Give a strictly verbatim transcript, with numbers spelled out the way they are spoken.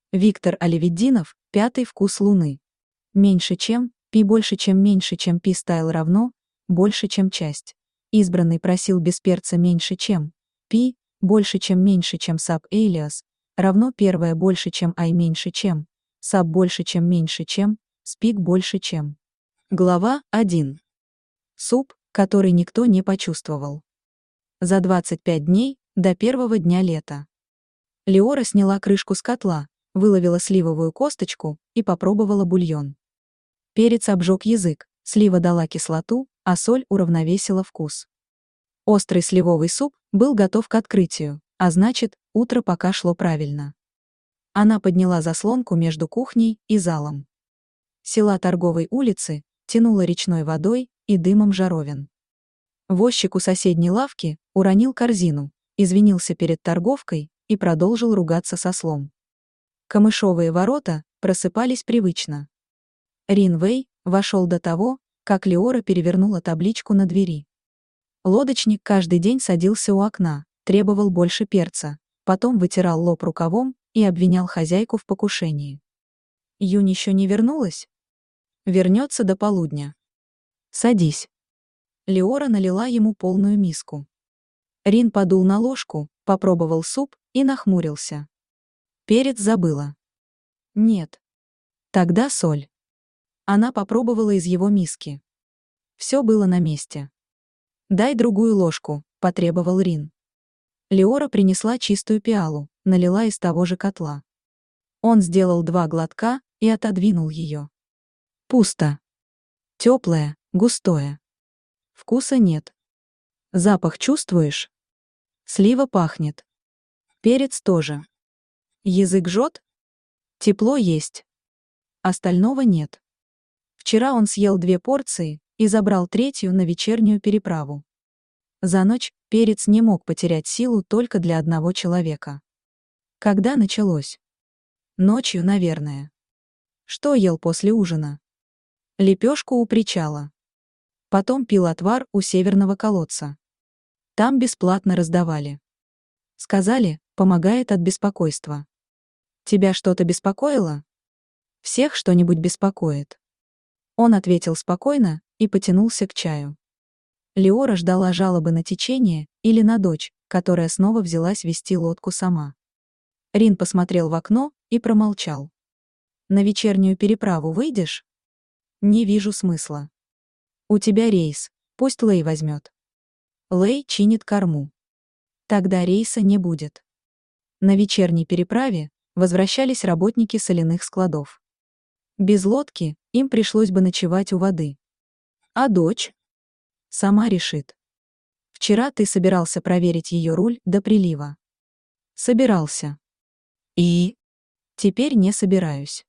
Виктор Оливеддинов, пятый вкус Луны. Меньше чем, пи больше чем меньше чем пи стайл равно, больше чем часть. Избранный просил без перца меньше чем, пи, больше чем меньше чем саб элиас, равно первое больше чем ай меньше чем, саб больше чем меньше чем, спик больше чем. Глава один. Суп, который никто не почувствовал. За двадцать пять дней до первого дня лета. Леора сняла крышку с котла, выловила сливовую косточку и попробовала бульон. Перец обжег язык, слива дала кислоту, а соль уравновесила вкус. Острый сливовый суп был готов к открытию, а значит, утро пока шло правильно. Она подняла заслонку между кухней и залом. Села торговой улицы тянуло речной водой и дымом жаровин. Возчик у соседней лавки уронил корзину, извинился перед торговкой и продолжил ругаться со слом. Камышовые ворота просыпались привычно. Рин Вэй вошел до того, как Леора перевернула табличку на двери. Лодочник каждый день садился у окна, требовал больше перца, потом вытирал лоб рукавом и обвинял хозяйку в покушении. Юнь еще не вернулась? Вернется до полудня. Садись. Леора налила ему полную миску. Рин подул на ложку, попробовал суп и нахмурился. Перец забыла. Нет. Тогда соль. Она попробовала из его миски. Все было на месте. «Дай другую ложку», — потребовал Рин. Леора принесла чистую пиалу, налила из того же котла. Он сделал два глотка и отодвинул ее. Пусто. Теплое, густое. Вкуса нет. Запах чувствуешь? Слива пахнет. Перец тоже. Язык жжет? Тепло есть. Остального нет. Вчера он съел две порции и забрал третью на вечернюю переправу. За ночь перец не мог потерять силу только для одного человека. Когда началось? Ночью, наверное. Что ел после ужина? Лепешку у причала. Потом пил отвар у северного колодца. Там бесплатно раздавали. Сказали, помогает от беспокойства. Тебя что-то беспокоило? Всех что-нибудь беспокоит. Он ответил спокойно и потянулся к чаю. Леора ждала жалобы на течение или на дочь, которая снова взялась вести лодку сама. Рин посмотрел в окно и промолчал. «На вечернюю переправу выйдешь?» «Не вижу смысла. У тебя рейс, пусть Лэй возьмет». Лэй чинит корму. Тогда рейса не будет. На вечерней переправе возвращались работники соляных складов. Без лодки им пришлось бы ночевать у воды. А дочь? Сама решит. Вчера ты собирался проверить ее руль до прилива. Собирался. И? Теперь не собираюсь.